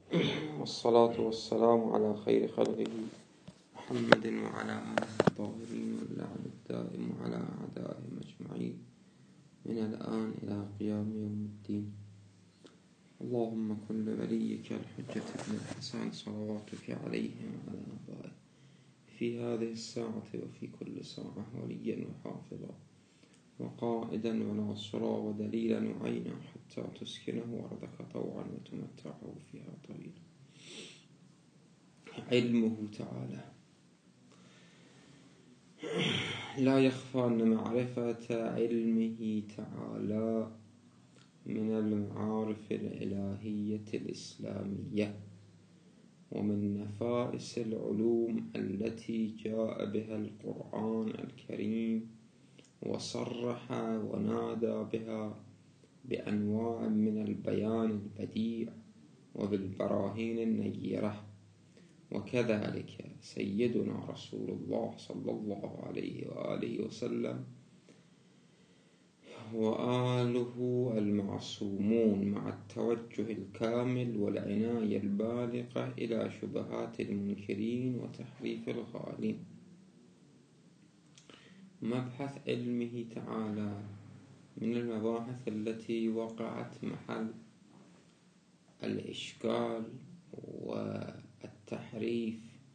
والصلاة والسلام على خير خلقه محمد وعلى آله الطاهرين واللعن الدائم على أعدائهم أجمعين من الآن إلى قيام يوم الدين. اللهم كن لوليك الحجة بن الحسن صلواتك عليه وعلى آبائه في هذه الساعة وفي كل ساعة وليا وحافظا وقائدا وناصرا ودليلا وعينا حتى تسكنه أرضك طوعا وتمتعه فيها طويلا. علمه تعالى لا يخفى أن معرفة علمه تعالى من المعارف الإلهية الإسلامية ومن نفائس العلوم التي جاء بها القرآن الكريم وصرح ونادى بها بأنواع من البيان البديع وبالبراهين النيرة. وكذلك سيدنا رسول الله صلى الله عليه وآله وسلم وآله المعصومون مع التوجه الكامل والعناية البالغة إلى شبهات المنكرين وتحريف الغالين. مبحث علمه تعالى من المباحث التي وقعت محل الإشكال والتحريف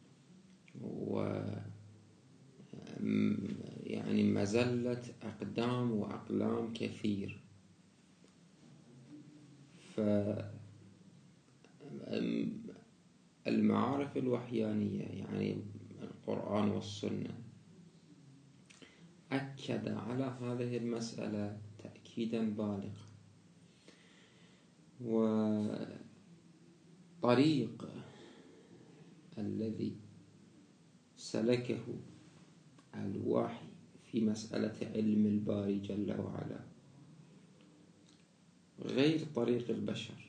يعني مزلة أقدام وأقلام كثير. فالمعارف الوحيانية يعني القرآن والسنة أكد على هذه المسألة تأكيدا بالغا. وطريق الذي سلكه الوحي في مسألة علم الباري جل وعلا غير طريق البشر،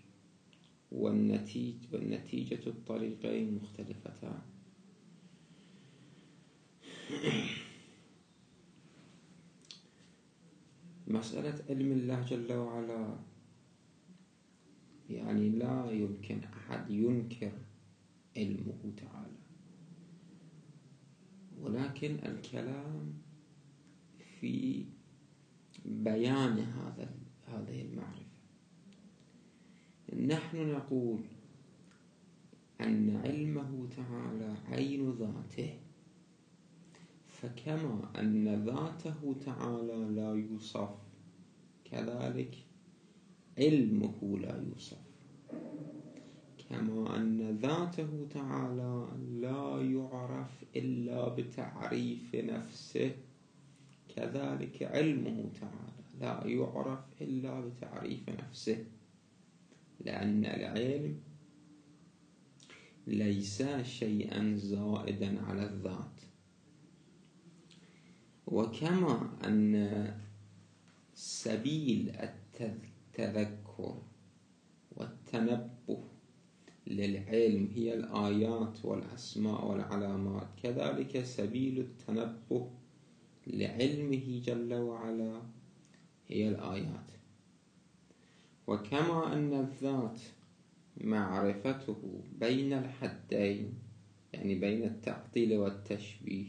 والنتيجة الطريقين مختلفتان. مسألة علم الله جل وعلا يعني لا يمكن أحد ينكر علمه تعالى، ولكن الكلام في بيان هذه المعرفة. نحن نقول أن علمه تعالى عين ذاته، فكما أن ذاته تعالى لا يوصف كذلك علمه لا يوصف، كما أن ذاته تعالى لا يعرف إلا بتعريف نفسه كذلك علمه تعالى لا يعرف إلا بتعريف نفسه، لأن العلم ليس شيئا زائدا على الذات. وكما أن سبيل التذكر والتنبه للعلم هي الآيات والأسماء والعلامات، كذلك سبيل التنبه لعلمه جل وعلا هي الآيات. وكما أن الذات معرفته بين الحدين يعني بين التعطيل والتشبيه،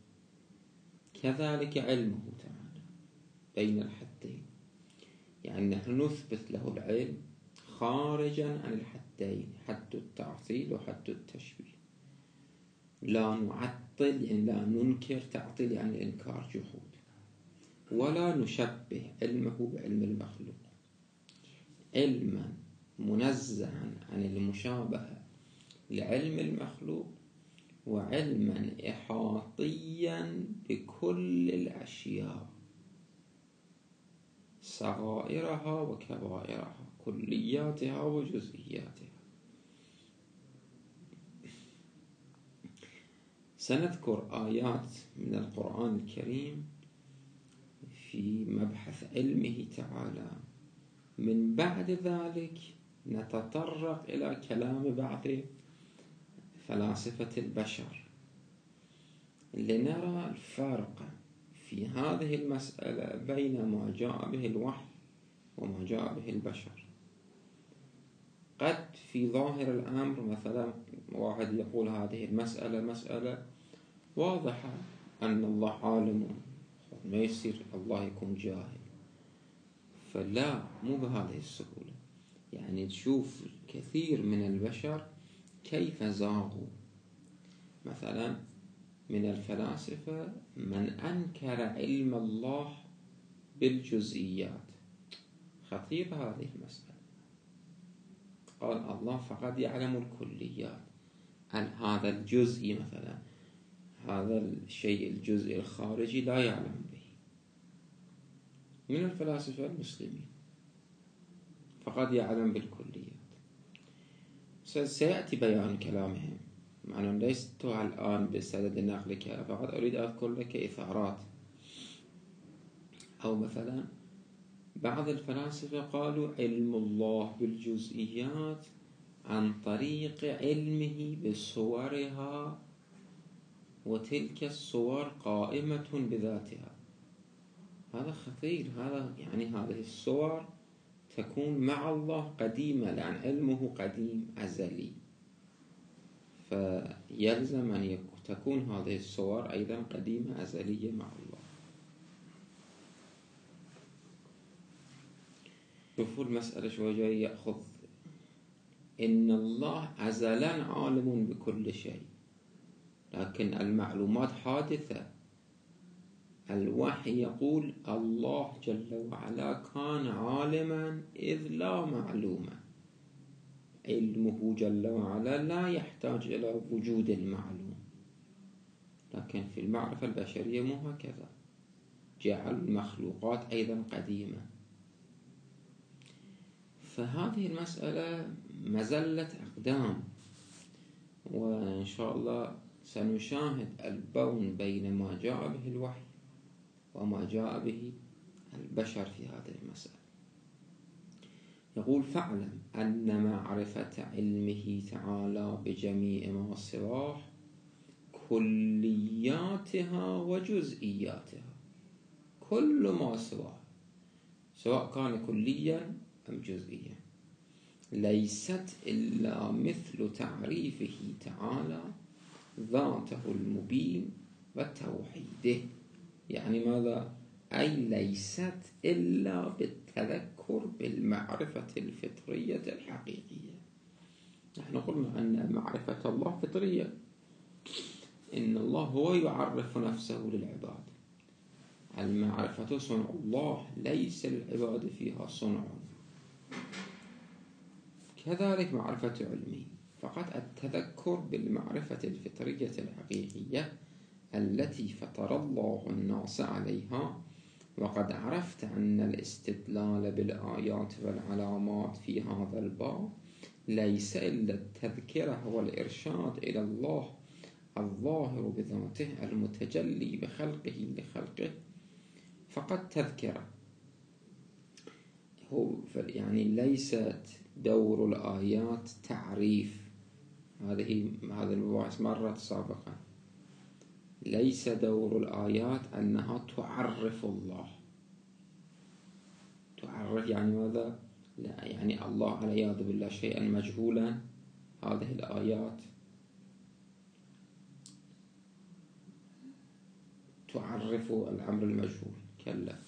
كذلك علمه تعالى بين الحدين، يعني نحن نثبت له العلم خارجا عن الحدين، حد التعطيل وحد التشبيه. لا نعطل يعني لا ننكر تعطيل يعني إنكار جحود، ولا نشبه علمه بعلم المخلوق، علما منزها عن المشابهة لعلم المخلوق، وعلما إحاطيا بكل الأشياء صغائرها وكبائرها كلياتها وجزئياتها. سنذكر آيات من القرآن الكريم في مبحث علمه تعالى، من بعد ذلك نتطرق إلى كلام بعض فلاسفة البشر لنرى الفرق في هذه المسألة بين ما جاء به الوحي وما جاء به البشر. قد في ظاهر الأمر مثلا واحد يقول هذه المسألة مسألة واضحة أن الله عالم، ما يصير الله يكون جاهل. فلا، مو بهذه السهولة. يعني تشوف كثير من البشر كيف زاغوا. مثلا من الفلاسفة من أنكر علم الله بالجزئيات. خطير هذه المسألة. قال الله فقد يعلم الكليات، هذا الجزئي مثلا، هذا الشيء الجزئي الخارجي لا يعلم به. من الفلاسفة المسلمين فقد يعلم بالكليات. سيأتي بيان كلامهم، أنا ليست الآن بصدد نقلك، فقط أريد أذكر لك إثارات. أو مثلا بعض الفلاسفة قالوا علم الله بالجزئيات عن طريق علمه بصورها، وتلك الصور قائمة بذاتها. هذا خطير. هذا يعني هذه الصور تكون مع الله قديمة، لأن علمه قديم أزلي، فيلزم أن تكون هذه الصور أيضا قديمة أزلية مع الله. شوفوا المسألة شو جاي يأخذ. إن الله أزلا عالم بكل شيء، لكن المعلومات حادثة. الوحي يقول الله جل وعلا كان عالما إذ لا معلوما. علمه جل وعلا لا يحتاج إلى وجود المعلوم. لكن في المعرفة البشرية مو هكذا، جعل المخلوقات أيضا قديمة. فهذه المسألة مزلة أقدام، وإن شاء الله سنشاهد البون بين ما جاء به الوحي وما جاء به البشر في هذه المسألة. يقول فاعلم أن معرفة علمه تعالى بجميع ما سواه كلياتها وجزئياتها. كل ما سواه، سواء كان كليا أم جزئيا، ليست إلا مثل تعريفه تعالى ذاته المبين وتوحيده. يعني ماذا؟ أي ليست إلا بالتذكر بالمعرفة الفطرية الحقيقية. نحن قلنا أن معرفة الله فطرية، إن الله هو يعرف نفسه للعباد. المعرفة صنع الله، ليس للعباد فيها صنع. كذلك معرفة علمه، فقط التذكر بالمعرفة الفطرية الحقيقية التي فطر الله الناس عليها. وقد عرفت أن الاستدلال بالآيات والعلامات في هذا الباب ليس إلا التذكرة والإرشاد إلى الله الظاهر بذاته المتجلي بخلقه لخلقه، فقط تذكرة. يعني ليست دور الآيات تعريف. هذا المباحث مرت سابقا. ليس دور الآيات أنها تعرف الله. تعرف يعني ماذا؟ لا، يعني الله والعياذ بالله شيئا مجهولا. هذه الآيات تعرف الأمر المجهول، كلا.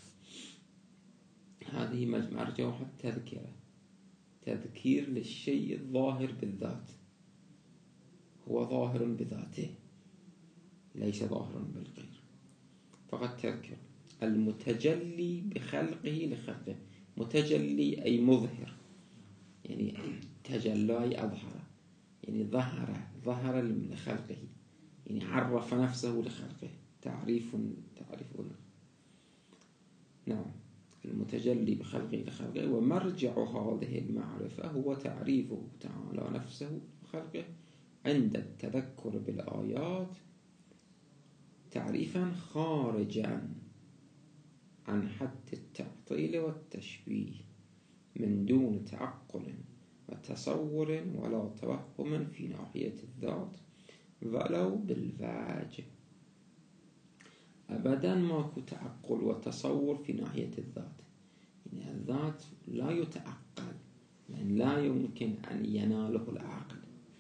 هذه مرجوحة تذكرة، تذكير للشيء الظاهر بالذات. هو ظاهر بذاته، ليس ظاهر بالغير، فقط تذكر. المتجلي بخلقه لخلقه. متجلي أي مظهر، يعني تجلى أظهر، يعني ظهر لخلقه، يعني عرف نفسه لخلقه. تعريف. نعم، المتجلي بخلقه لخلقه. ومرجع هذه المعرفة هو تعريفه تعالى نفسه لخلقه عند التذكر بالآيات تعريفا خارجا عن حد التعطيل والتشبيه، من دون تعقل وتصور ولا توهم في ناحية الذات ولو بالواجب. أبدا ماكو تعقل وتصور في ناحية الذات. يعني الذات لا يتعقل يعني لا يمكن أن يناله العقل.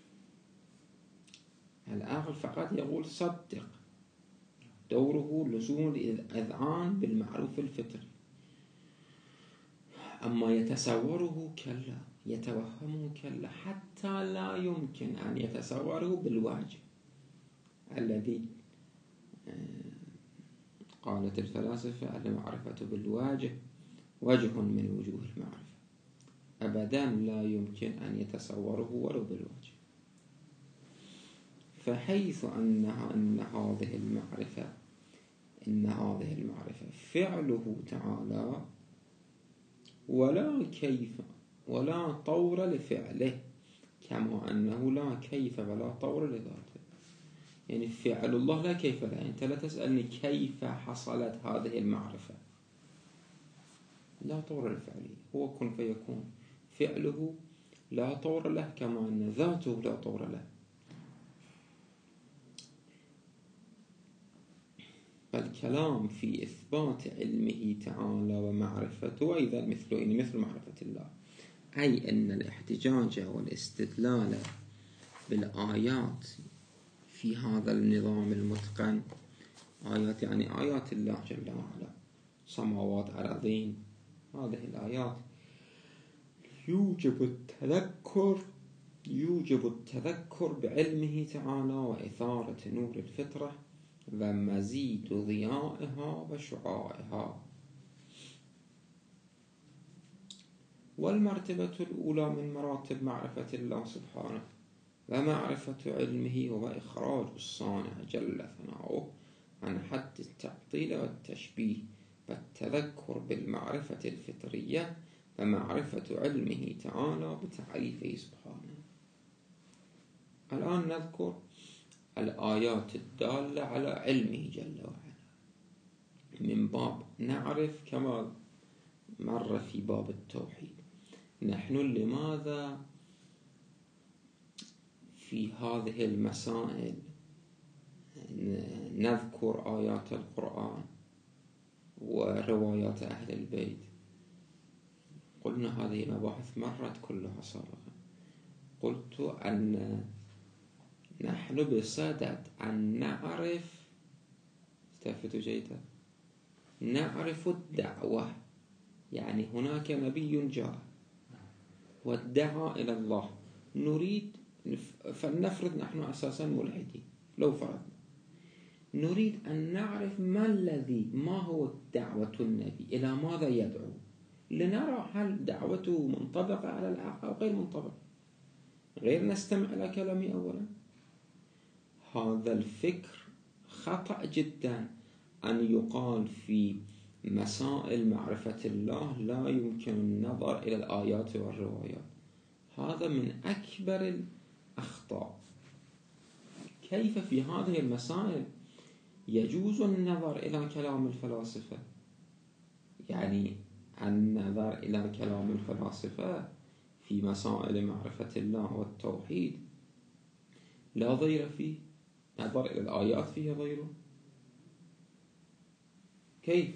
العقل فقط يقول صدق، دوره لزوم الإذعان بالمعروف الفطري. أما يتصوره كلا، يتوهمه كلا، حتى لا يمكن أن يتصوره بالواجب الذي قالت الفلاسفة المعرفة بالواجب وجه من وجوه المعرفة، أبدا لا يمكن أن يتصوره ولو بالواجب. فحيث أن هذه المعرفة فعله تعالى ولا كيف ولا طور لفعله، كما أنه لا كيف ولا طور لذاته. يعني فعل الله لا كيف له. أنت لا تسألني كيف حصلت هذه المعرفة، لا طور لفعله، هو كن فيكون. فعله لا طور له، كما أن ذاته لا طور له. فالكلام في إثبات علمه تعالى ومعرفته أيضا مثل معرفة الله، أي أن الاحتجاج والاستدلال بالآيات في هذا النظام المتقن، آيات يعني آيات الله جل وعلا، سماوات أراضين، هذه الآيات يوجب التذكر بعلمه تعالى وإثارة نور الفطرة ومزيد ضيائها وشعاعها. والمرتبة الأولى من مراتب معرفة الله سبحانه ومعرفة علمه هو إخراج الصانع جل ثناؤه عن حد التعطيل والتشبيه، والتذكر بالمعرفة الفطرية ومعرفة علمه تعالى بتعريفه سبحانه. الآن نذكر الآيات الدالة على علمه جل وعلا من باب نعرف، كما مر في باب التوحيد. نحن لماذا في هذه المسائل نذكر آيات القرآن وروايات أهل البيت؟ قلنا هذه المباحث مرت كلها سابقا. قلت أن نحن بصدد أن نعرف، استفتوا جيدا، نعرف الدعوة. يعني هناك نبي جاء وادعى إلى الله، نريد، فلنفرض نحن أساسا ملحدين، لو فرضنا نريد أن نعرف ما هو دعوة النبي، إلى ماذا يدعو، لنرى هل دعوته منطبقة على العقل أو غير منطبقة، غير نستمع إلى كلامي أولا. هذا الفكر خطأ جدا، أن يقال في مسائل معرفة الله لا يمكن النظر إلى الآيات والروايات. هذا من أكبر الأخطاء. كيف في هذه المسائل يجوز النظر إلى كلام الفلاسفة؟ يعني النظر إلى كلام الفلاسفة في مسائل معرفة الله والتوحيد لا ضير فيه، نظر إلى الآيات فيها ضيره. كيف؟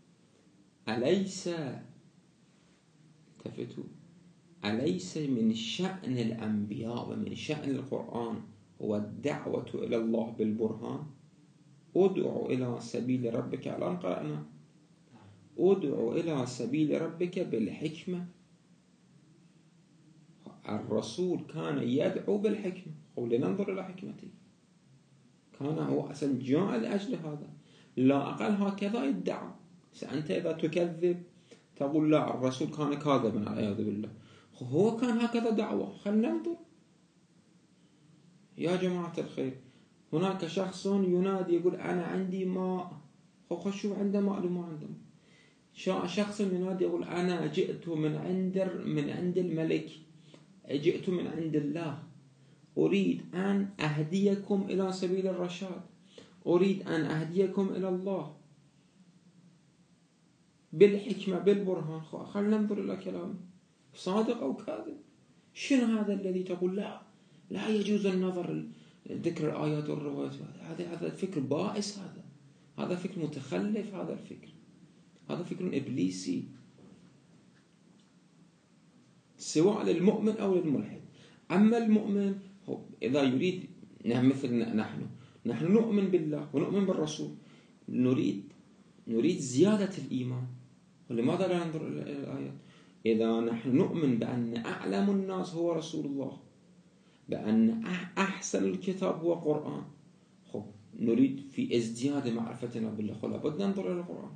أليس من شأن الأنبياء ومن شأن القرآن هو الدعوة إلى الله بالبرهان؟ ادعو إلى سبيل ربك، الآن قرأنا ادعو إلى سبيل ربك بالحكمة. الرسول كان يدعو بالحكمة، لننظر إلى حكمته. كان هو أصلا جاء لأجل هذا، لا أقل هكذا يدعى. أنت إذا تكذب تقول لا الرسول كان كاذبا والعياذ بالله، هو كان هكذا دعوة. خلينا ننظر يا جماعة الخير. هناك شخص ينادي يقول أنا عندي ماء، شوف عنده ماء لو ما عنده. شخص ينادي يقول أنا جئت من عند الملك، جئت من عند الله، أريد أن أهديكم إلى سبيل الرشاد، أريد أن أهديكم إلى الله بالحكمة بالبرهان. خلنا ننظر إلى كلامه صادق أو كاذب. شنو هذا الذي تقول لا يجوز النظر ذكر الآيات والروايات؟ هذا الفكر بائس، هذا فكر متخلف، هذا فكر إبليسي. سواء للمؤمن أو للملحد. أما المؤمن إذا يريد مثل نحن نؤمن بالله ونؤمن بالرسول، نريد زيادة الإيمان. ولماذا لا ننظر إلى الآيات؟ إذا نحن نؤمن بأن أعلم الناس هو رسول الله، بأن أحسن الكتاب هو قرآن، نريد في ازدياد معرفتنا بالله، لابد ننظر إلى القرآن.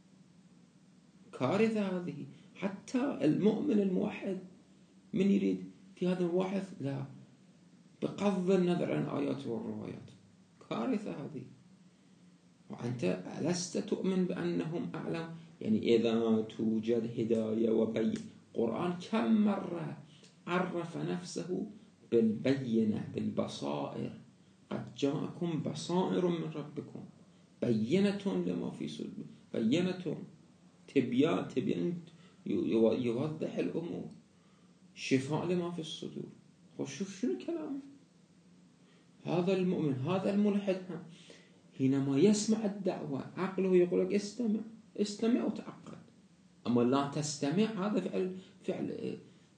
كارثة هذه. حتى المؤمن الموحد من يريد في هذا الواحد لا، بغض النظر عن الآيات والروايات. كارثة هذه. وأنت لست تؤمن بأنهم أعلم. يعني إذا توجد هداية وبين القرآن كم مرة عرف نفسه بالبينة، بالبصائر. قد جاءكم بصائر من ربكم بينة لما في صدور، بينة تبيان يوضح الأمور، شفاء لما في الصدور. وشوف شنو كلامه. هذا المؤمن، هذا الملحد حينما يسمع الدعوة عقله يقول لك استمع وتعقد. أما لا تستمع، هذا فعل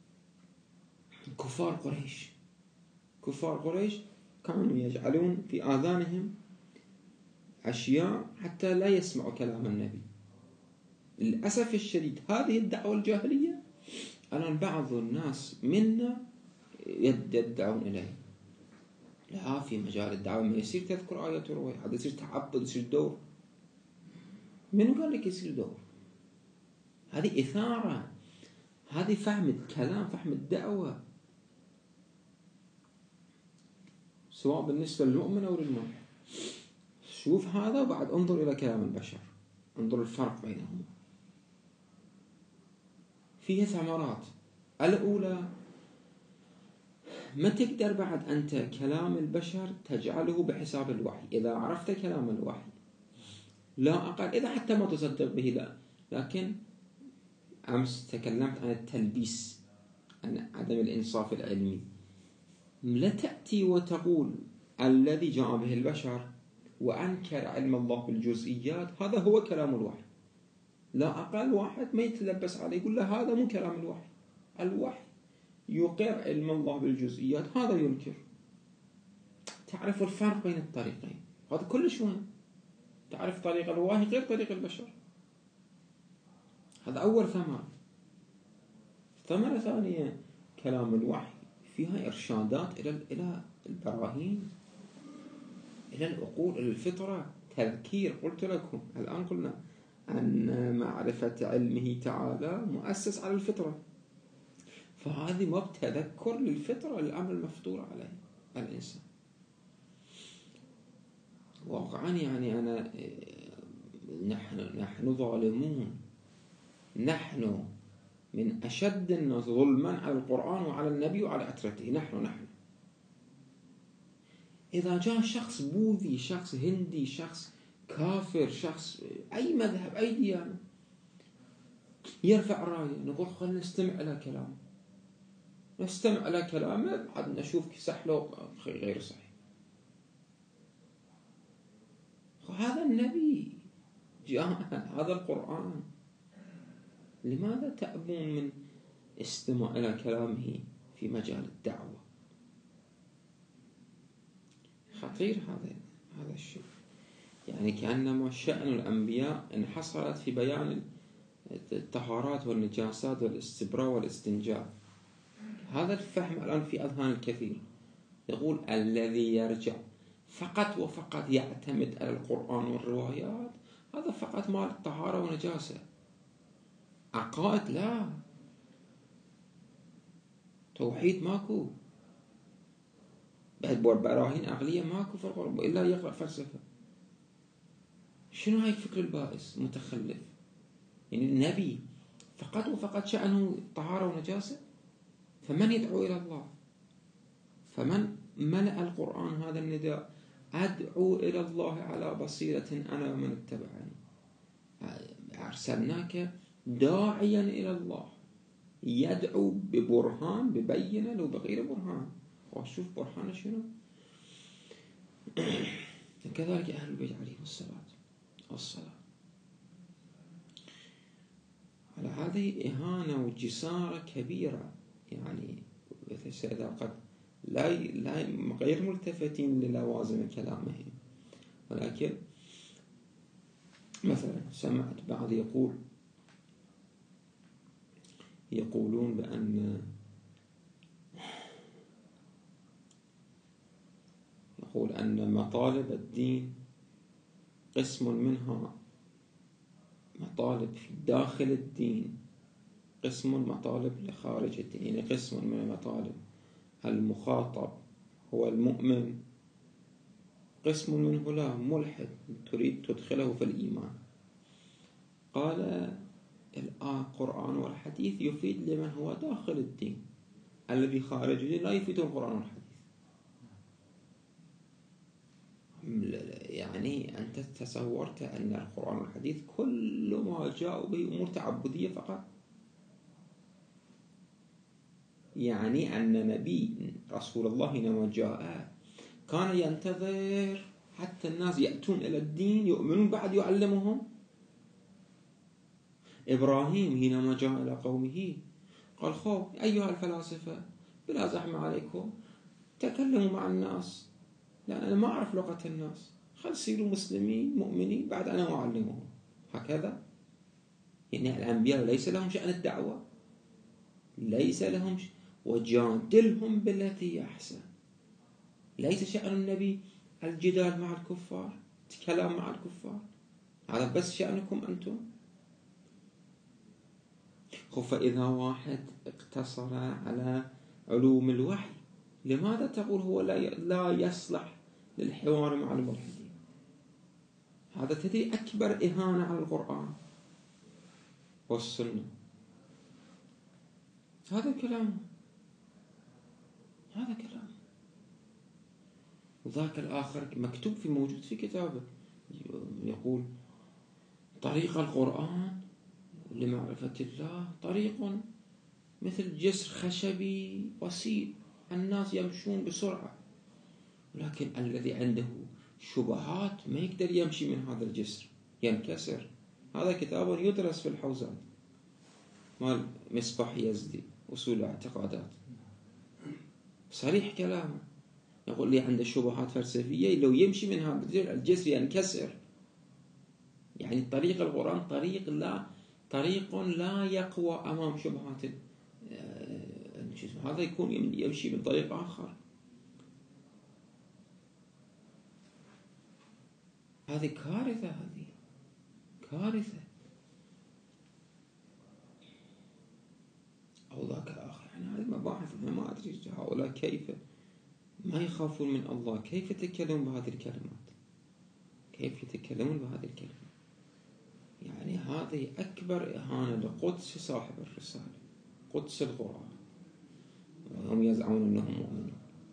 كفار قريش. كفار قريش كانوا يجعلون في آذانهم أشياء حتى لا يسمعوا كلام النبي. للأسف الشديد هذه الدعوة الجاهلية الآن بعض الناس منا يدعون إليه. لا، في مجال الدعوة ما يصير تذكر آيات ورواية، هذا يصير تعبد، يصير دور. منو قال لك يصير دور؟ هذه إثارة، هذه فهم الكلام، فهم الدعوة، سواء بالنسبة للمؤمن أو للملحد. شوف هذا وبعد انظر إلى كلام البشر، انظر الفرق بينهما. فيه ثمرات. الأولى، ما تقدر بعد أنت كلام البشر تجعله بحساب الوحي. إذا عرفت كلام الوحي لا أقل، إذا حتى ما تصدق به لا، لكن أمس تكلمت عن التلبيس، عن عدم الإنصاف العلمي. لا تأتي وتقول الذي جاء به البشر وأنكر علم الله بالجزئيات هذا هو كلام الوحي. لا أقل واحد ما يتلبس عليه يقول له هذا مو كلام الوحي. الوحي يقر علم الله بالجزئيات، هذا ينكر. تعرف الفرق بين الطريقين، هذا كلش مهم. تعرف طريق الوحي غير طريق البشر. هذا أول ثمرة. ثمرة ثانية، كلام الوحي فيها إرشادات إلى البراهين، إلى العقول، إلى الفطرة، تذكير. قلت لكم الآن قلنا أن معرفة علمه تعالى مؤسس على الفطرة، فهذه ما بتذكر للفطرة، الأمر المفطور عليه الإنسان. واقعا يعني نحن ظالمون، نحن من أشد الناس ظلما على القرآن وعلى النبي وعلى عترته. نحن إذا جاء شخص بوذي، شخص هندي، شخص كافر، شخص أي مذهب، أي ديانة، يرفع راية، نقول خلينا نستمع إلى كلامه، نستمع إلى كلامه بعد نشوف صح لو غير صحيح. هذا النبي جاء، هذا القرآن. لماذا تأبون من استماع إلى كلامه في مجال الدعوة؟ خطير هذا الشيء. يعني كأنما شأن الأنبياء انحصرت في بيان الطهارات والنجاسات والاستبراء والاستنجاء. هذا الفهم الآن في أذهان الكثير. يقول الذي يرجع فقط وفقط يعتمد على القرآن والروايات، هذا فقط مال الطهارة ونجاسة. عقائد لا، توحيد ماكو، بعد براهين عقلية ماكو فرق، إلا يقرأ فلسفة. شنو هاي الفكر البائس متخلف؟ يعني النبي فقط وفقط شأنه طهارة ونجاسة. فمن يدعو إلى الله؟ فمن ملأ القرآن هذا النداء؟ أدعو إلى الله على بصيرة أنا ومن اتبعني. أرسلناك داعيا إلى الله، يدعو ببرهان، ببينة لو بغير برهان. وشوف برهان شنو. كذلك أهل البيت عليهم الصلاة. على هذه إهانة وجسارة كبيرة يعني إذا قد لا غير ملتفتين للوازم كلامهم، ولكن مثلا سمعت بعض يقولون بأن يقول أن مطالب الدين قسم منها مطالب في داخل الدين، قسم مطالب لخارج الدين. يعني قسم من المطالب المخاطب هو المؤمن، قسم منه لا ملحد تريد تدخله في الإيمان. قال القرآن والحديث يفيد لمن هو داخل الدين، الذي خارج الدين لا يفيد القرآن والحديث. يعني أنت تصورت أن القرآن والحديث كل ما جاء به أمور تعبدية فقط؟ يعني أن نبي رسول الله حينما جاء كان ينتظر حتى الناس يأتون إلى الدين يؤمنون بعد يعلمهم. إبراهيم حينما جاء إلى قومه قال خب أيها الفلاسفة بلا زحمة عليكم تكلموا مع الناس، لأن أنا ما أعرف لغة الناس، خل صيروا مسلمين مؤمنين بعد أنا أعلمهم. هكذا يعني الأنبياء ليس لهم شأن الدعوة، ليس لهم وجادلهم بالتي أحسن. ليس شأن النبي الجدال مع الكفار، الكلام مع الكفار، هذا بس شأنكم أنتم. فإذا واحد اقتصر على علوم الوحي، لماذا تقول هو لا يصلح للحوار مع الملحدين؟ هذا تدري أكبر إهانة على القرآن والسنة. هذا كلام وذاك الآخر مكتوب في موجود في كتابه يقول طريق القرآن لمعرفة الله طريق مثل جسر خشبي بسيط، الناس يمشون بسرعة، لكن الذي عنده شبهات ما يقدر يمشي من هذا الجسر، ينكسر. هذا كتاب يدرس في الحوزات مال مصباح يزدي أصول الاعتقادات، صريح كلامه. يقول لي عنده شبهات فلسفية لو يمشي من هذا الجسر ينكسر. يعني طريق القرآن طريق لا يقوى أمام شبهات هذا يكون يمشي من طريق آخر. هذه كارثة، هذه كارثة. أو ذاك الآخر يعني هذه مباحث أنا ما أدري هؤلاء كيف ما يخافون من الله، كيف يتكلمون بهذه الكلمات، كيف يتكلمون بهذه الكلمات. يعني هذه أكبر إهانة لقدس صاحب الرسالة، قدس القرآن، وهم يزعمون أنهم مؤمنون.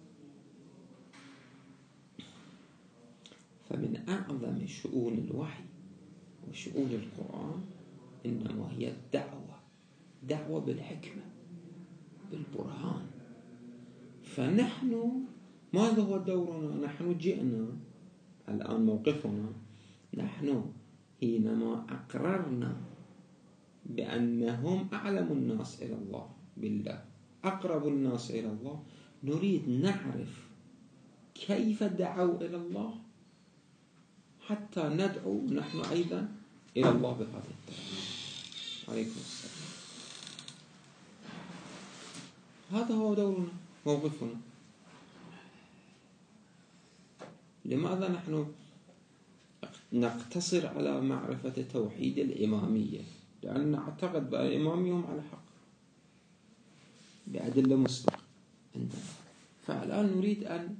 فمن أعظم شؤون الوحي وشؤون القرآن إنما هي الدعوة بالحكمة بالبرهان. فنحن ماذا هو دورنا؟ نحن جئنا الآن موقفنا، نحن حينما أقررنا بأنهم أعلم الناس إلى الله بالله، أقرب الناس إلى الله، نريد نعرف كيف دعوا إلى الله حتى ندعو نحن أيضا إلى الله بهذا الدعوة. عليكم السلام. هذا هو دورنا، موقفنا. لماذا نحن نقتصر على معرفة توحيد الإمامية؟ لأن نعتقد بأن الإمامية هم على حق بأدلة مسبقة عندنا. فالآن نريد أن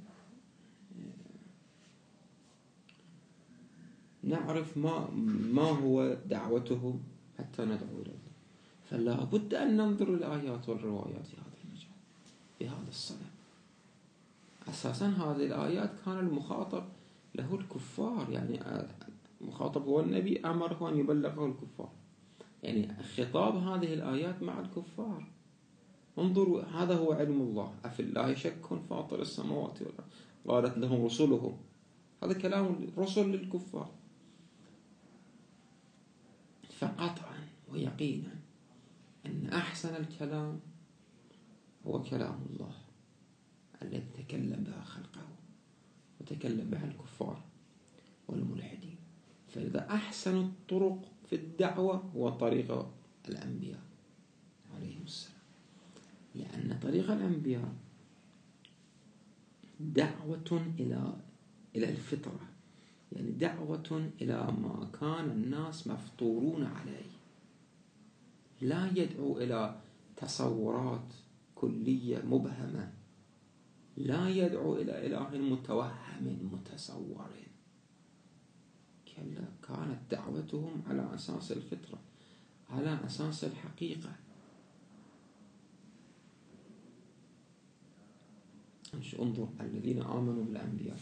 نعرف ما هو دعوتهم حتى ندعو إلى الله. فلا بد أن ننظر الآيات والروايات في هذا المجال بهذا الصدد. أساسا هذه الآيات كان المخاطب له الكفار، يعني المخاطب هو النبي، أمره أن يبلغه الكفار، يعني خطاب هذه الآيات مع الكفار. انظروا هذا هو علم الله، أفي الله شك فاطر السماوات والأرض قالت لهم رسلهم، هذا كلام الرسل للكفار. فقطعا ويقينا أن أحسن الكلام هو كلام الله الذي تكلم بها خلقه وتكلم بها الكفار والملحدين. فإذا أحسن الطرق في الدعوة هو طريق الأنبياء عليهم السلام، لأن طريق الأنبياء دعوة إلى الفطرة، يعني دعوة إلى ما كان الناس مفطورون عليه، لا يدعو إلى تصورات كلية مبهمة، لا يدعو إلى إله متوهم متصور، كلا، كانت دعوتهم على أساس الفطرة، على أساس الحقيقة. انظر الذين آمنوا بالأنبياء،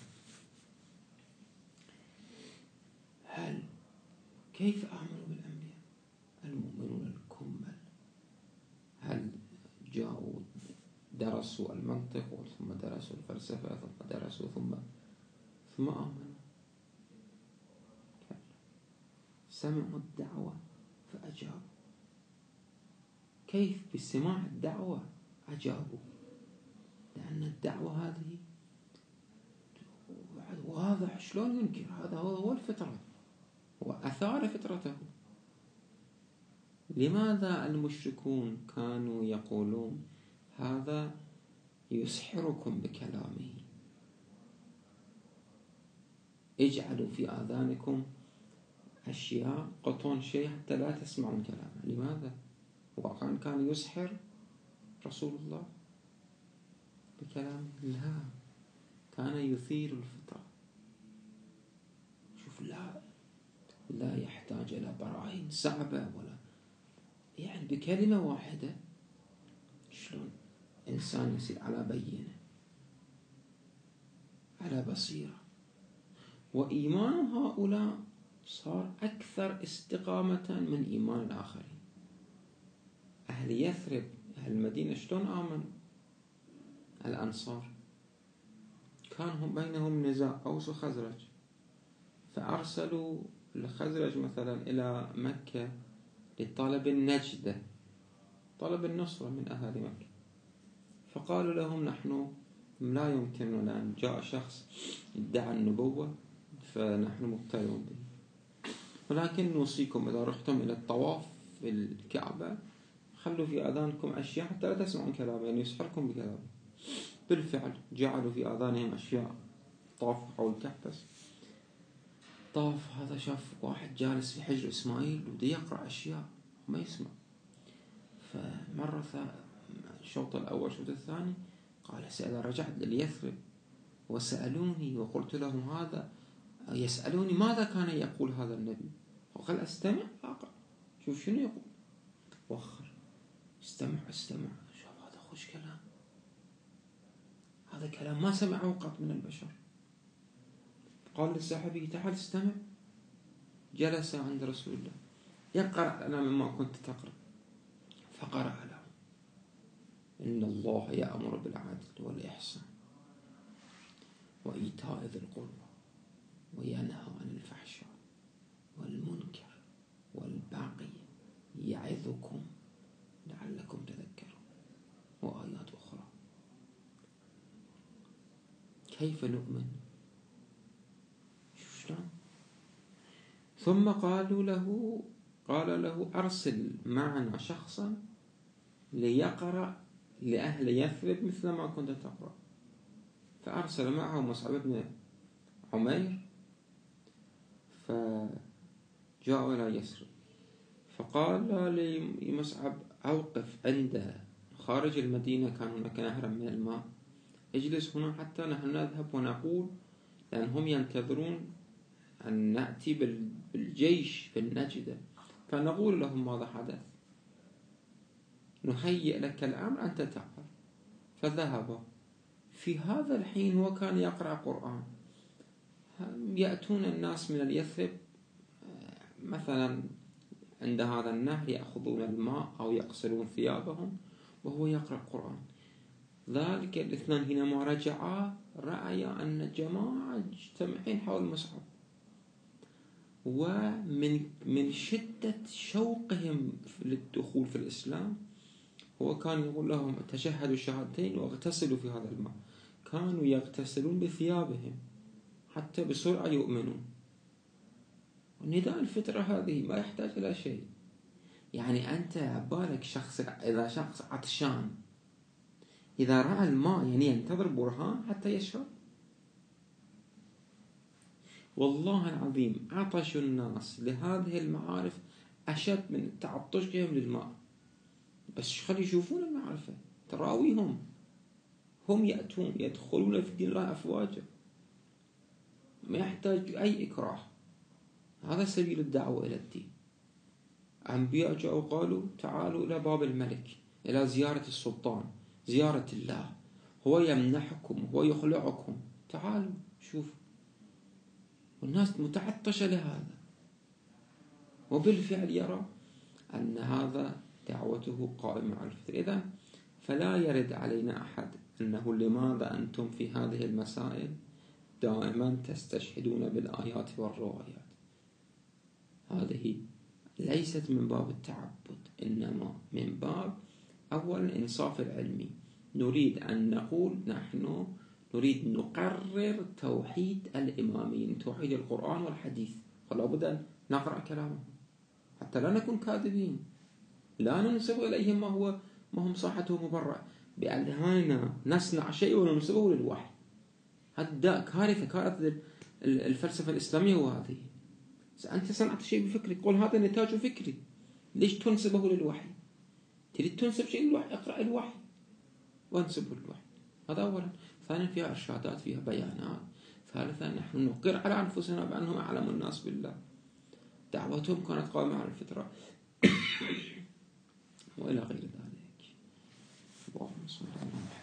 كيف آمنوا بالأنبياء؟ المؤمنون الكمل، هل جاءوا درسوا المنطق ثم درسوا الفلسفة ثم درسوا ثم آمنوا؟ سمعوا الدعوة فأجابوا. كيف بسماع الدعوة أجابوا؟ لأن الدعوة هذه واضح، شلون ينكر؟ هذا هو الفطرة، هو أثار فطرته. لماذا المشركون كانوا يقولون هذا يسحركم بكلامه، اجعلوا في آذانكم أشياء قطن شيء حتى لا تسمعون كلامه؟ لماذا؟ وكان يسحر رسول الله بكلامه؟ لا، كان يثير الفطرة. شوف، لا يحتاج إلى براهين صعبة ولا، يعني بكلمة واحدة شلون إنسان يصير على بينة، على بصيرة. وإيمان هؤلاء صار أكثر استقامة من إيمان الآخرين. أهل يثرب، أهل المدينة، شلون آمنوا؟ الأنصار كان هم بينهم نزاع أوس وخزرج، فأرسلوا الخزرج مثلا إلى مكة لطلب النجدة، طلب النصرة من أهل مكة. فقالوا لهم نحن لا يمكننا، أن جاء شخص ادعى النبوة فنحن مبتلون به، ولكن نوصيكم إذا رحتم إلى الطواف في الكعبة خلوا في آذانكم أشياء حتى لا تسمعون كلامه، يعني يسحركم بكلامه. بالفعل جعلوا في آذانهم أشياء، طافوا حول الكعبة، طاف هذا شاف واحد جالس في حجر إسماعيل وده يقرأ أشياء ما يسمع. فمرة الشوط الأول الشوط الثاني قال إذا رجعت لليثرب وسألوني وقلت لهم هذا، يسألوني ماذا كان يقول هذا النبي، وقال أستمع أقرأ، شوف شنو يقول، وخر استمع، شوف هذا خوش كلام، هذا كلام ما سمعه قط من البشر. قال لصاحبه تعال استمع. جلس عند رسول الله يقرأ لنا مما كنت تقرأ، فقرأ له إن الله يأمر بالعدل والإحسان وإيتاء ذي القربى وينهى عن الفحشاء والمنكر والبغي يعظكم لعلكم تذكرون، وآيات أخرى. كيف نؤمن؟ شلون؟ ثم قال له أرسل معنا شخصا ليقرأ لأهل يثرب مثل ما كنت تقرأ. فأرسل معه مصعب بن عمير، فجاءوا إلى يثرب، فقال لمصعب أوقف عند خارج المدينة، كان هناك نهر من الماء، اجلس هنا حتى نحن نذهب ونقول، لأنهم ينتظرون أن نأتي بالجيش في النجدة، فنقول لهم ماذا حدث، نهيئ لك الأمر أنت تعال. فذهب. في هذا الحين هو كان يقرأ قرآن، يأتون الناس من اليثرب مثلا عند هذا النهر يأخذون الماء أو يغسلون ثيابهم وهو يقرأ قرآن. ذلك الاثنان حينما رجعا رأيا أن جماعة مجتمعين حول مصعب، ومن شدة شوقهم للدخول في الإسلام هو كان يقول لهم تشهدوا الشهادتين واغتسلوا في هذا الماء. كانوا يغتسلون بثيابهم حتى بسرعة يؤمنون. ونداء الفطرة هذه ما يحتاج إلى شيء. يعني أنت بالك إذا شخص عطشان إذا رأى الماء يعني ينتظر برهان حتى يشرب؟ والله العظيم عطش الناس لهذه المعارف أشد من تعطشهم للماء. بس خلي يشوفون المعرفة، تراويهم، هم يأتون يدخلون في دين الله أفواجا، ما يحتاج أي إكراه. هذا سبيل الدعوة إلى الدين. أنبياء جاءوا قالوا تعالوا إلى باب الملك، إلى زيارة السلطان، زيارة الله، هو يمنحكم، هو يخلعكم، تعالوا شوفوا. والناس متعطشة لهذا، وبالفعل يرى أن هذا دعوته قائمة على الفطر. إذن فلا يرد علينا أحد أنه لماذا أنتم في هذه المسائل دائما تستشهدون بالآيات والروايات. هذه ليست من باب التعبد، إنما من باب أولا الإنصاف العلمي. نريد أن نقول نحن نريد نقرر توحيد الإمامين، توحيد القرآن والحديث، فلا بد أن نقرأ كلامه حتى لا نكون كاذبين، لا ننسب إليهم ما هم صاحته مبرأ بأذهاننا نصنع شيء وننسبه للوحي. هذا كارثة الفلسفة الإسلامية. وهذه أنت صنعت شيء بفكرك، قل هذا نتاج فكري، ليش تنسبه للوحي؟ تريد تنسب شيء للوحي، اقرأ الوحي وانسبه للوحي. هذا أولا. ثانيا فيها إرشادات، فيها بيانات. ثالثا نحن نقر على أنفسنا بأنهم أعلم الناس بالله، دعوتهم كانت قائمة على الفطرة وإلى غير ذلك. اللهم صل على محمد.